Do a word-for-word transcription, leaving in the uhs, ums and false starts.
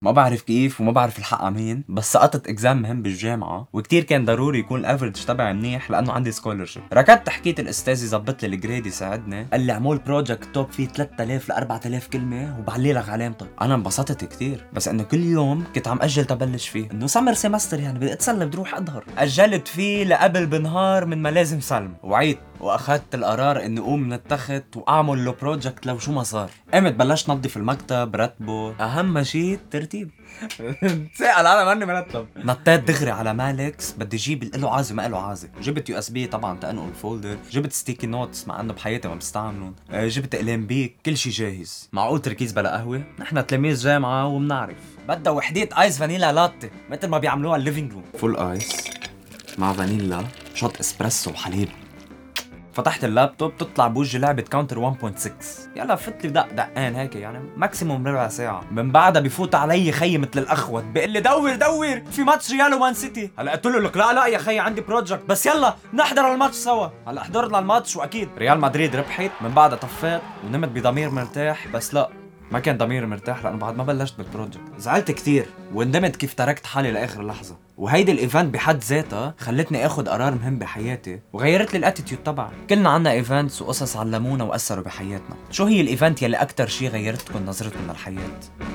ما بعرف كيف وما بعرف الحق مين، بس سقطت اكزام مهم بالجامعه وكتير كان ضروري يكون الافرج تبعي منيح لانه عندي سكولرشيب. ركضت حكيت الاستاذ يظبط لي الجريد يساعدني، قال لي عمول بروجكت توب فيه ثلاثة آلاف ل أربعة آلاف كلمه وبعلي لك علامتك. انا انبسطت كتير، بس انه كل يوم كنت عم اجل تبلش فيه، انه سمر سيمستر يعني بدي اتسلى بدي اروح اظهر. اجلت فيه لقبل بنهار من ما لازم سلم، وعيت واخذت القرار اني اقوم من التخت واعمل له بروجكت لو شو ما صار. قمت بلشت نظف المكتب رتبه، اهم شيء الترتيب. تسأل انا ماني مرتب. نطيت دغري على مالكس بدي اجيب له عازه ما له عازه، جبت يو اس بي طبعا تنقل الفولدر، جبت ستيكي نوتس مع انه بحياتي ما بستعملهم، جبت اقلام بيك، كل شيء جاهز. معقول تركيز بلا قهوه؟ نحن تلاميذ جامعه وبنعرف بدها وحديت ايس فانيلا لاتي مثل ما بيعملوها الليفينج روم، فول ايس مع فانيلا شوت اسبريسو وحليب. فتحت اللابتوب تطلع بوجهي لعبة كاونتر واحد فاصلة ستة، يلا فت لي دق دقان هيك يعني ماكسيموم ربع ساعة. من بعدها بفوت علي خيي مثل الأخوت بيقول لي دور دور في ماتش ريال ومان سيتي. هلا قلت له لك لا لا يا خيي عندي بروجكت، بس يلا نحضر الماتش سوا. هلا حضرنا الماتش وأكيد ريال مدريد ربحت. من بعدها طفيت ونمت بضمير مرتاح، بس لا ما كان ضميري مرتاح لانه بعد ما بلشت بالبروجكت. زعلت كتير وندمت كيف تركت حالي لاخر لحظه، وهيدي الايفنت بحد ذاتها خلتني اخد قرار مهم بحياتي وغيرت لي الاتيتيود تبعي. كلنا عنا ايفنتس وقصص علمونا واثروا بحياتنا. شو هي الايفنت يلي اكتر شي غيرتكم نظرتكم للحياه؟